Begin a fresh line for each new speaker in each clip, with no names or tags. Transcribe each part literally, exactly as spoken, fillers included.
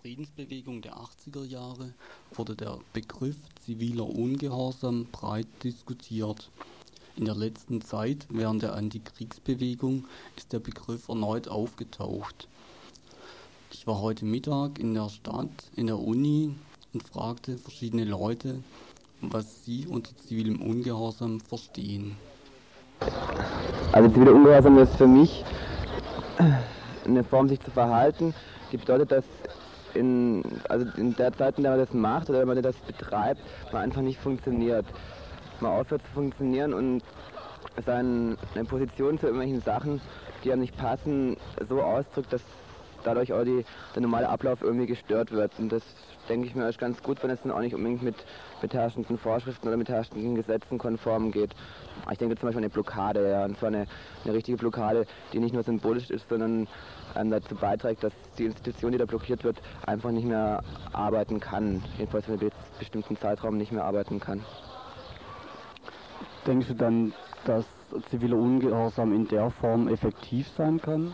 Friedensbewegung der achtziger Jahre wurde der Begriff ziviler Ungehorsam breit diskutiert. In der letzten Zeit, während der Antikriegsbewegung, ist der Begriff erneut aufgetaucht. Ich war heute Mittag in der Stadt, in der Uni und fragte verschiedene Leute, was sie unter zivilem Ungehorsam verstehen.
Also ziviler Ungehorsam ist für mich eine Form, sich zu verhalten, die bedeutet, dass in, also in der Zeit, in der man das macht oder wenn man das betreibt, man einfach nicht funktioniert. Man aufhört zu funktionieren und seine Position zu irgendwelchen Sachen, die einem nicht passen, so ausdrückt, dass dadurch auch die, der normale Ablauf irgendwie gestört wird. Und das, denke ich mir, ist ganz gut, wenn es dann auch nicht unbedingt mit, mit herrschenden Vorschriften oder mit herrschenden Gesetzen konform geht. Ich denke zum Beispiel an eine Blockade, ja, und zwar eine, eine richtige Blockade, die nicht nur symbolisch ist, sondern ähm, dazu beiträgt, dass die Institution, die da blockiert wird, einfach nicht mehr arbeiten kann. Jedenfalls für einen bestimmten Zeitraum nicht mehr arbeiten kann.
Denkst du dann, dass ziviler Ungehorsam in der Form effektiv sein kann?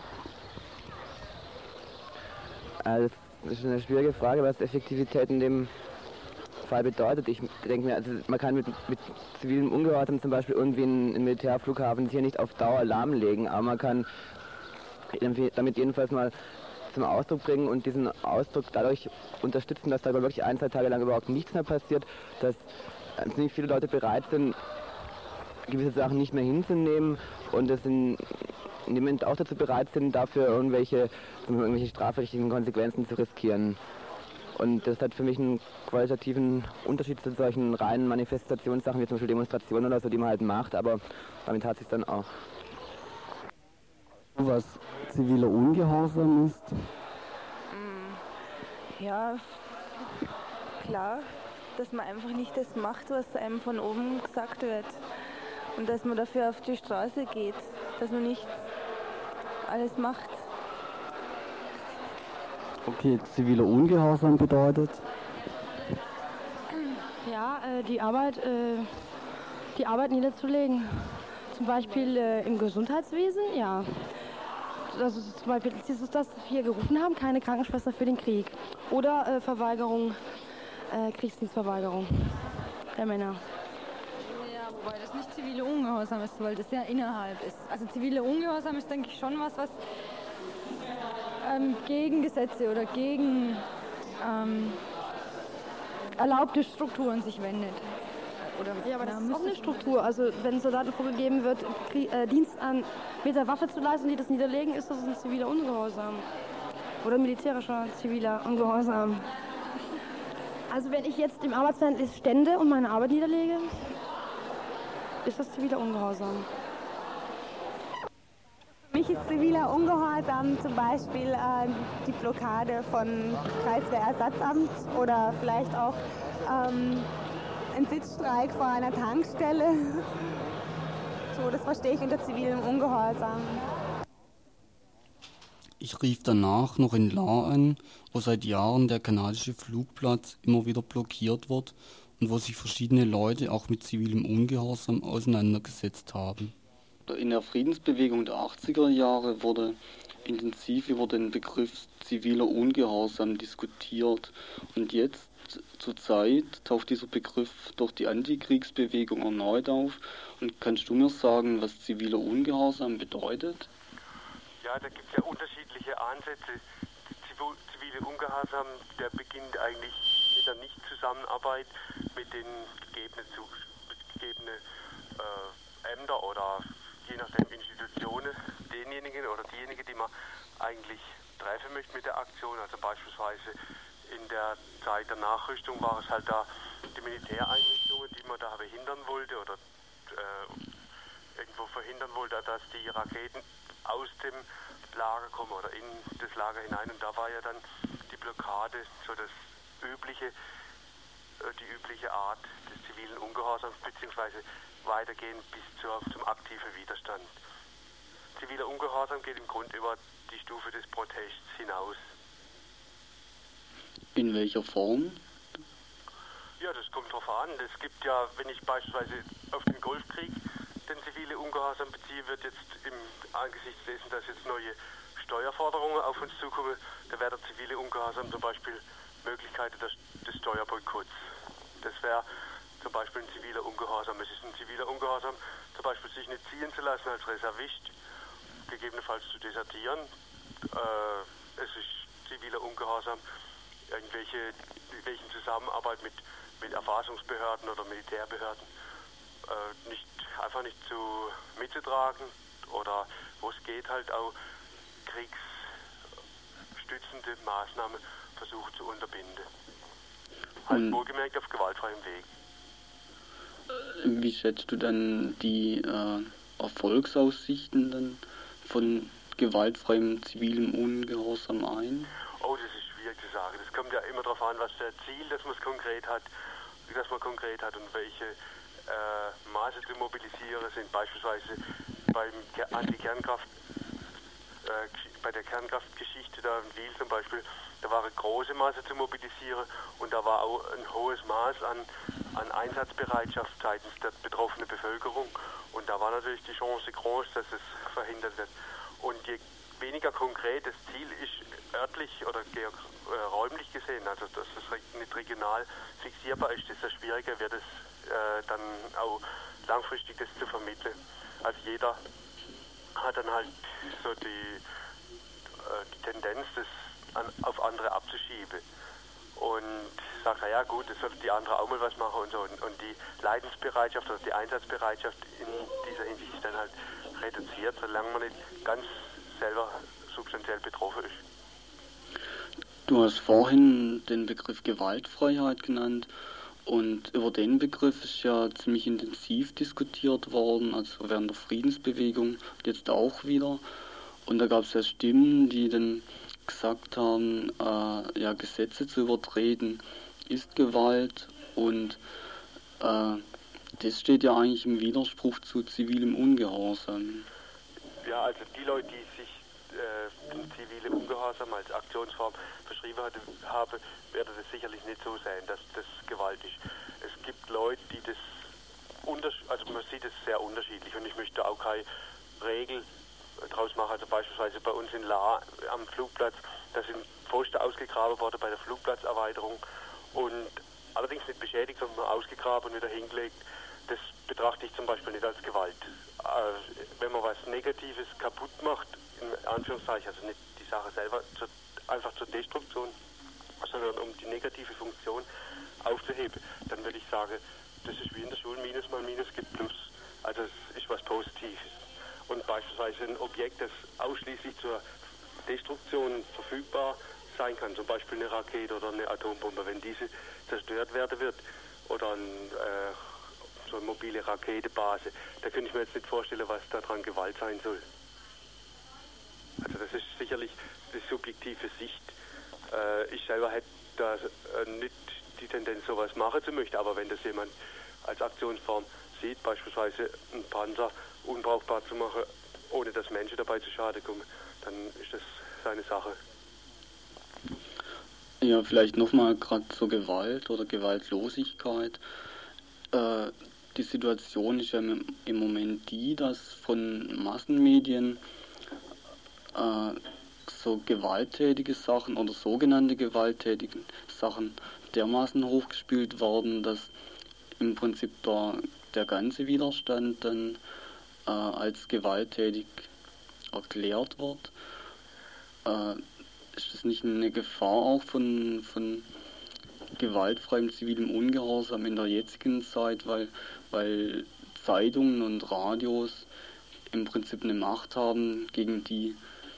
Also das ist eine schwierige Frage, was Effektivität in dem Fall bedeutet. Ich denke mir, also man kann mit, mit zivilem Ungehorsam zum Beispiel irgendwie einen, einen Militärflughafen hier nicht auf Dauer lahmlegen, aber man kann damit jedenfalls mal zum Ausdruck bringen und diesen Ausdruck dadurch unterstützen, dass da wirklich ein, zwei Tage lang überhaupt nichts mehr passiert, dass ziemlich viele Leute bereit sind, gewisse Sachen nicht mehr hinzunehmen und das in, in dem Moment auch dazu bereit sind, dafür irgendwelche, irgendwelche strafrechtlichen Konsequenzen zu riskieren. Und das hat für mich einen qualitativen Unterschied zu solchen reinen Manifestationssachen wie zum Beispiel Demonstrationen oder so, die man halt macht, aber damit hat es sich dann auch.
Was ziviler Ungehorsam ist?
Ja, klar, dass man einfach nicht das macht, was einem von oben gesagt wird. Und dass man dafür auf die Straße geht, dass man nicht alles macht.
Okay, ziviler Ungehorsam bedeutet?
Ja, äh, die Arbeit, äh, die Arbeit niederzulegen. Zum Beispiel äh, im Gesundheitswesen, ja. Das ist zum Beispiel das, ist das, was wir gerufen haben, keine Krankenschwester für den Krieg. Oder äh, Verweigerung, äh, Kriegsdienstverweigerung der Männer.
Ja, wobei das nicht zivile Ungehorsam ist, weil das ja innerhalb ist. Also zivile Ungehorsam ist, denke ich, schon was, was ähm, gegen Gesetze oder gegen ähm, erlaubte Strukturen sich wendet. Oder,
ja, aber das
ja,
ist auch eine Struktur. Also wenn Soldaten vorgegeben wird, Krie äh, Dienst an, mit der Waffe zu leisten, die das niederlegen, ist das ein ziviler Ungehorsam. Oder militärischer ziviler Ungehorsam. Also wenn ich jetzt im Arbeitsverhältnis stände und meine Arbeit niederlege, ist das ziviler Ungehorsam.
Für mich ist ziviler Ungehorsam zum Beispiel äh, die Blockade von Kreiswehrersatzamt oder vielleicht auch ähm, ein Sitzstreik vor einer Tankstelle. So, das verstehe ich unter zivilem Ungehorsam.
Ich rief danach noch in Lahr an, wo seit Jahren der kanadische Flugplatz immer wieder blockiert wird und wo sich verschiedene Leute auch mit zivilem Ungehorsam auseinandergesetzt haben. In der Friedensbewegung der achtziger Jahre wurde intensiv über den Begriff ziviler Ungehorsam diskutiert und jetzt zur Zeit taucht dieser Begriff durch die Antikriegsbewegung erneut auf. Und kannst du mir sagen, was ziviler Ungehorsam bedeutet?
Ja, da gibt es ja unterschiedliche Ansätze. Der zivile Ungehorsam, der beginnt eigentlich mit der Nichtzusammenarbeit mit den gegebenen, gegebenen äh, Ämter oder je nachdem Institutionen, denjenigen oder diejenigen, die man eigentlich treffen möchte mit der Aktion. Also beispielsweise in der Zeit der Nachrüstung war es halt da die Militäreinrichtungen, die man da behindern wollte oder äh, irgendwo verhindern wollte, dass die Raketen aus dem Lager kommen oder in das Lager hinein. Und da war ja dann die Blockade so das übliche, äh, die übliche Art des zivilen Ungehorsams beziehungsweise weitergehen bis zur, zum aktiven Widerstand. Ziviler Ungehorsam geht im Grunde über die Stufe des Protests hinaus.
In welcher Form?
Ja, das kommt drauf an. Es gibt ja, wenn ich beispielsweise auf den Golfkrieg den zivile Ungehorsam beziehe, wird jetzt im angesichts dessen, dass jetzt neue Steuerforderungen auf uns zukommen, da wäre der zivile Ungehorsam zum Beispiel Möglichkeiten des, des Steuerboykotts. Das wäre zum Beispiel ein ziviler Ungehorsam. Es ist ein ziviler Ungehorsam, zum Beispiel sich nicht ziehen zu lassen als Reservist, gegebenenfalls zu desertieren. Äh, es ist ziviler Ungehorsam, irgendwelche, irgendwelchen Zusammenarbeit mit, mit Erfassungsbehörden oder Militärbehörden äh, nicht, einfach nicht zu mitzutragen oder wo es geht halt auch kriegsstützende Maßnahmen versuchen zu unterbinden. Halt wohlgemerkt auf gewaltfreiem Weg.
Wie schätzt du dann die äh, Erfolgsaussichten dann von gewaltfreiem zivilem Ungehorsam ein?
Oh, das ist schwierig zu sagen. Das kommt ja immer darauf an, was der Ziel, das man es konkret hat, das man konkret hat und welche äh, Maße zu mobilisieren sind. Beispielsweise beim Anti-Kernkraft, äh, bei der Kernkraftgeschichte da in Wiel zum Beispiel, da war eine große Masse zu mobilisieren und da war auch ein hohes Maß an, an Einsatzbereitschaft seitens der betroffenen Bevölkerung und da war natürlich die Chance groß, dass es verhindert wird. Und je weniger konkret das Ziel ist, örtlich oder äh, räumlich gesehen, also dass es nicht regional fixierbar ist, desto schwieriger wird es äh, dann auch langfristig das zu vermitteln. Also jeder hat dann halt so die, äh, die Tendenz, das an, auf andere abzuschieben und sagt, ja gut, das sollte die andere auch mal was machen und so. Und, und die Leidensbereitschaft oder die Einsatzbereitschaft in dieser Hinsicht ist dann halt reduziert, solange man nicht ganz selber substanziell betroffen ist.
Du hast vorhin den Begriff Gewaltfreiheit genannt und über den Begriff ist ja ziemlich intensiv diskutiert worden, also während der Friedensbewegung, jetzt auch wieder. Und da gab es ja Stimmen, die dann gesagt haben, äh, ja, Gesetze zu übertreten ist Gewalt und äh, das steht ja eigentlich im Widerspruch zu zivilem Ungehorsam.
Ja, also die Leute, die sich äh, den zivilen Ungehorsam als Aktionsform verschrieben hatte, habe, werde das sicherlich nicht so sein, dass das Gewalt ist. Es gibt Leute, die das, also man sieht es sehr unterschiedlich und ich möchte auch keine Regel draus machen. Also beispielsweise bei uns in La am Flugplatz, da sind Pfosten ausgegraben worden bei der Flugplatzerweiterung und allerdings nicht beschädigt, sondern nur ausgegraben und wieder hingelegt. Das betrachte ich zum Beispiel nicht als Gewalt. Äh, wenn man was Negatives kaputt macht, in Anführungszeichen, also nicht die Sache selber zur, einfach zur Destruktion, sondern um die negative Funktion aufzuheben, dann würde ich sagen, das ist wie in der Schule, Minus mal Minus gibt Plus. Also es ist was Positives. Und beispielsweise ein Objekt, das ausschließlich zur Destruktion verfügbar sein kann, zum Beispiel eine Rakete oder eine Atombombe, wenn diese zerstört werden wird oder ein, äh, so eine mobile Raketebase, da könnte ich mir jetzt nicht vorstellen, was daran Gewalt sein soll. Also das ist sicherlich die subjektive Sicht. Äh, ich selber hätte da äh, nicht die Tendenz, sowas machen zu möchten, aber wenn das jemand als Aktionsform sieht, beispielsweise einen Panzer unbrauchbar zu machen, ohne dass Menschen dabei zu Schaden kommen, dann ist das seine Sache.
Ja, vielleicht nochmal gerade zur Gewalt oder Gewaltlosigkeit. Äh, die Situation ist ja im, im Moment die, dass von Massenmedien äh, so gewalttätige Sachen oder sogenannte gewalttätige Sachen dermaßen hochgespielt werden, dass im Prinzip der, der ganze Widerstand dann äh, als gewalttätig erklärt wird. Äh, ist das nicht eine Gefahr auch von, von gewaltfreiem zivilem Ungehorsam in der jetzigen Zeit, weil, weil Zeitungen und Radios im Prinzip eine Macht haben, gegen die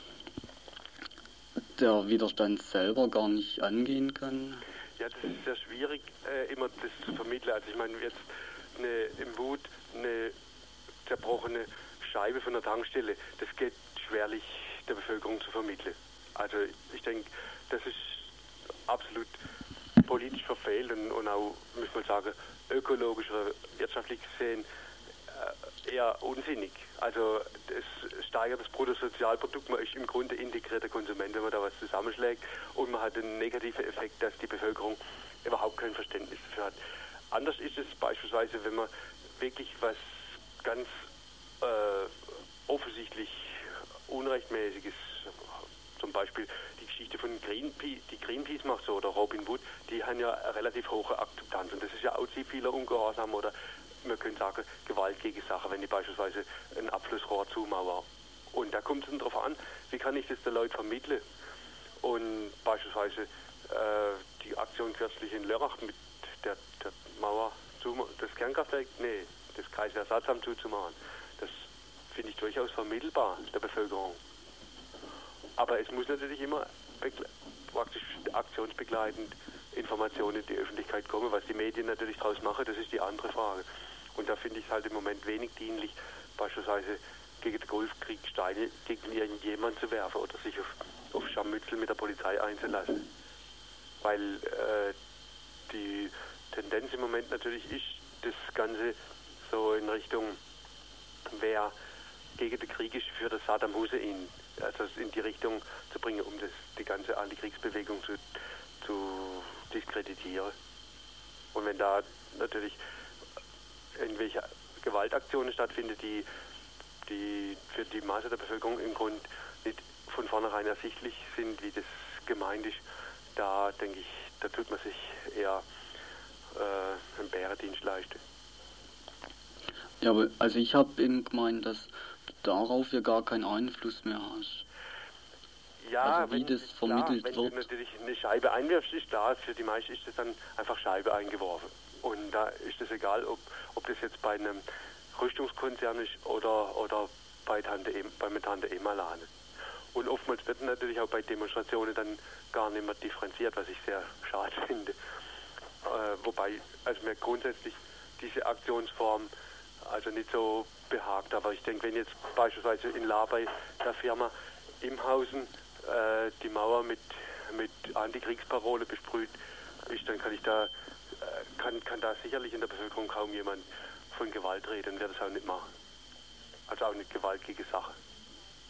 der Widerstand selber gar nicht angehen kann?
Ja, das ist sehr schwierig, äh, immer das zu vermitteln. Also ich meine, jetzt eine, im Wut eine zerbrochene Scheibe von der Tankstelle, das geht schwerlich der Bevölkerung zu vermitteln. Also ich denke, das ist absolut politisch verfehlt und, und auch, muss man sagen, ökologisch oder wirtschaftlich gesehen äh, eher unsinnig. Also es steigert das Bruttosozialprodukt, man ist im Grunde integrierter Konsument, wenn man da was zusammenschlägt und man hat einen negativen Effekt, dass die Bevölkerung überhaupt kein Verständnis dafür hat. Anders ist es beispielsweise, wenn man wirklich was ganz äh, offensichtlich Unrechtmäßiges, zum Beispiel die Geschichte von Greenpeace, die Greenpeace macht so, oder Robin Wood, die haben ja eine relativ hohe Akzeptanz. Und das ist ja auch ziviler Ungehorsam oder man könnte sagen, Gewalt gegen Sache, wenn ich beispielsweise ein Abflussrohr zumauere. Und da kommt es dann darauf an, wie kann ich das den Leuten vermitteln. Und beispielsweise äh, die Aktion kürzlich in Lörrach mit der, der Mauer, das Kernkraftwerk, nee, das Kreiswehrersatzamt zuzumachen, das finde ich durchaus vermittelbar der Bevölkerung. Aber es muss natürlich immer praktisch aktionsbegleitend Informationen in die Öffentlichkeit kommen. Was die Medien natürlich daraus machen, das ist die andere Frage. Und da finde ich es halt im Moment wenig dienlich, beispielsweise gegen den Golfkrieg Steine gegen irgendjemanden zu werfen oder sich auf, auf Scharmützel mit der Polizei einzulassen. Weil äh, die Tendenz im Moment natürlich ist, das Ganze so in Richtung, wer gegen den Krieg ist, für das Saddam Hussein, also in die Richtung zu bringen, um das, die ganze Antikriegsbewegung zu, zu diskreditieren. Und wenn da natürlich irgendwelche Gewaltaktionen stattfinden, die, die für die Masse der Bevölkerung im Grunde nicht von vornherein ersichtlich sind, wie das gemeint ist, da denke ich, da tut man sich eher äh, einen Bärendienst leisten.
Ja, aber also ich habe eben gemeint, dass du darauf ja gar keinen Einfluss mehr hast.
Ja,
also wie
wenn,
das vermittelt
klar, wenn
wird.
du natürlich eine Scheibe einwirfst, ist klar, für die meisten ist das dann einfach Scheibe eingeworfen. Und da ist es egal, ob, ob das jetzt bei einem Rüstungskonzern ist oder, oder bei Tante e, bei Tante Emma Lane. Und oftmals wird natürlich auch bei Demonstrationen dann gar nicht mehr differenziert, was ich sehr schade finde. Äh, wobei, also mir grundsätzlich diese Aktionsform also nicht so behagt. Aber ich denke, wenn jetzt beispielsweise in La bei der Firma Imhausen äh, die Mauer mit, mit Antikriegsparole besprüht ist, dann kann ich da, äh, kann, kann da sicherlich in der Bevölkerung kaum jemand von Gewalt reden, wird das auch nicht machen. Also auch nicht Gewalt gegen Sache.